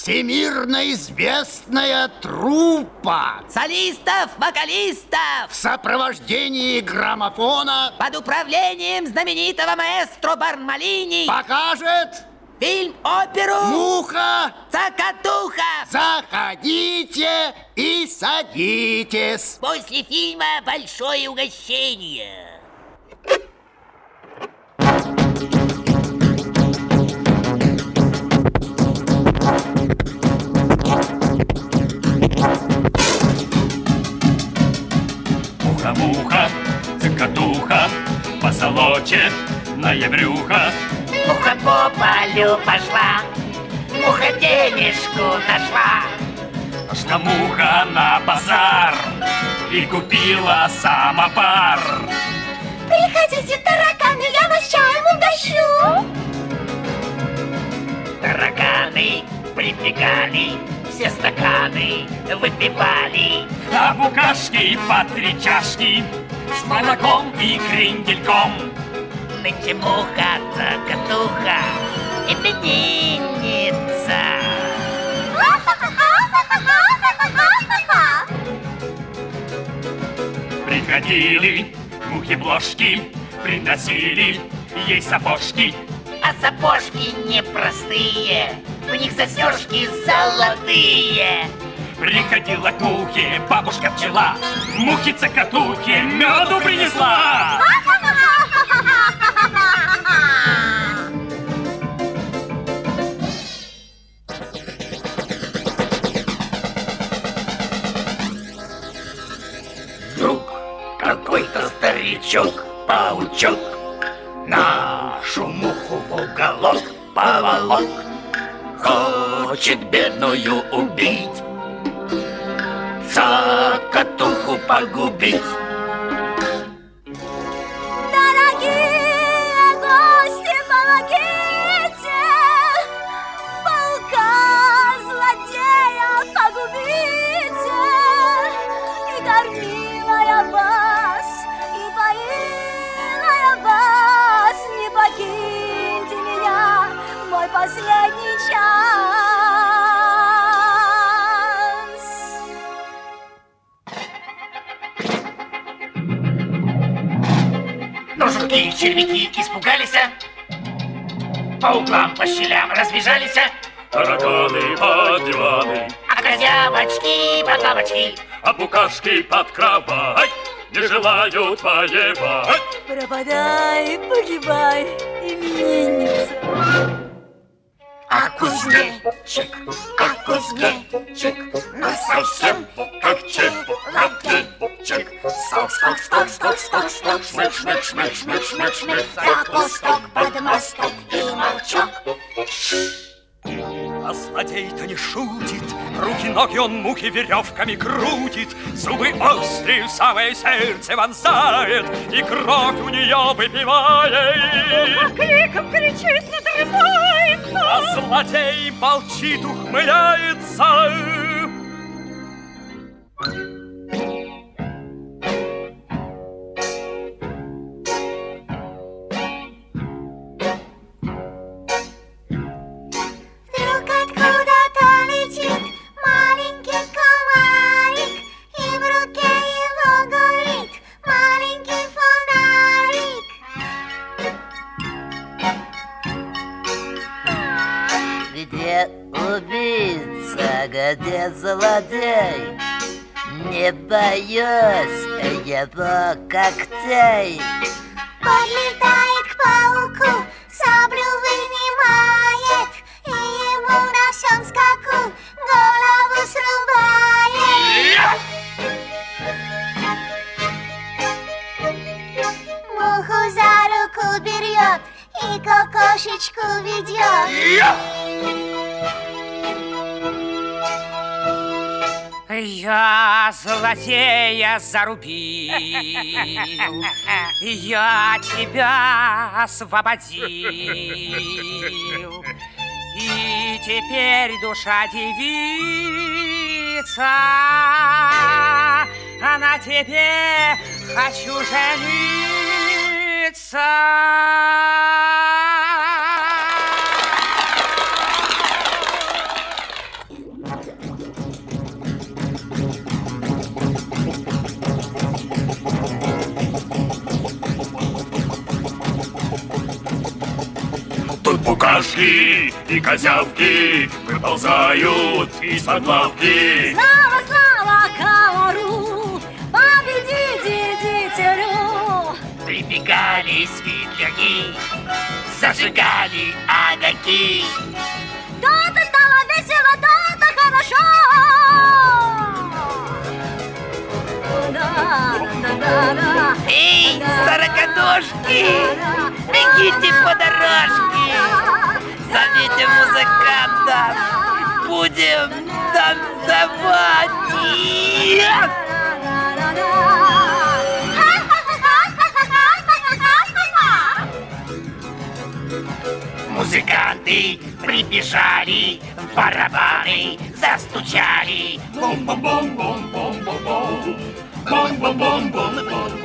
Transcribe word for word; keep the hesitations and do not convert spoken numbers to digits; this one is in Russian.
всемирно известная труппа солистов, вокалистов в сопровождении граммофона под управлением знаменитого маэстро Бармалини покажет фильм-оперу «Муха Цокотуха». Заходите и садитесь. После фильма большое угощение. Муха-муха, цокотуха, позолоченное брюхо. Муха по полю пошла, муха денежку нашла. Пошла муха на базар и купила самопар. Приходите, тараканы, я вас чаем угощу. Тараканы прибегали, все стаканы выпивали. А букашки по три чашки с молоком и крендельком. Нынче муха Цокотуха именинница. Приходили мухи-блошки, приносили ей сапожки. А сапожки непростые, в них застежки золотые. Приходила к мухе бабушка-пчела, мухе-цокотухе меду принесла. Вдруг какой-то старичок-паучок нашу муху в уголок поволок. Хочет бедную убить, Цокотуху погубить. Дорогие гости, помогите! Паука злодея погубите! И кормила я вас, и поила я вас. Не покиньте меня в мой последний час. Но жуки и червяки испугались, по углам, по щелям разбежались, Тараканы под диваны, а козявочки под лавочки, а букашки под кровать не желают воевать. Пропадай, погибай, именинница. А кузнечик, а кузнечик, ну совсем как чебуречик. Скок, скок, скок, скок, скок, скок, шмык, шмык, шмык, шмык, шмык, шмык, за кусток под мосток и молчок. А злодей-то не шутит, руки-ноги он мухи веревками крутит, зубы острые в самое сердце вонзает и кровь у нее выпивает. А криком кричит, надрывается. А злодей молчит, ухмыляется. Вдруг откуда-то летит маленький комарик, и в руке его горит маленький фонарик. Где убийца, где злодей? Не боюсь его когтей. Подлетает к пауку, саблю вынимает, и ему на всем скаку голову срубает. Муху за руку берет и кокошечку ведет. Я злодея зарубил, я тебя освободил, и теперь душа девица, а на тебе хочу жениться. Букашки и козявки выползают из-под лавки. Слава, слава Каору, победителю! Прибегали светляки, зажигали огоньки. То-то стало весело, то-то хорошо! Да-да-да-да. Эй, сороконожки, бегите по дорожке, зовите музыкантов, будем танцевать. Музыканты прибежали, в барабаны застучали. Бум-бум-бум-бум-бум-бум-бум. Бум-бум-бум-бум-бум.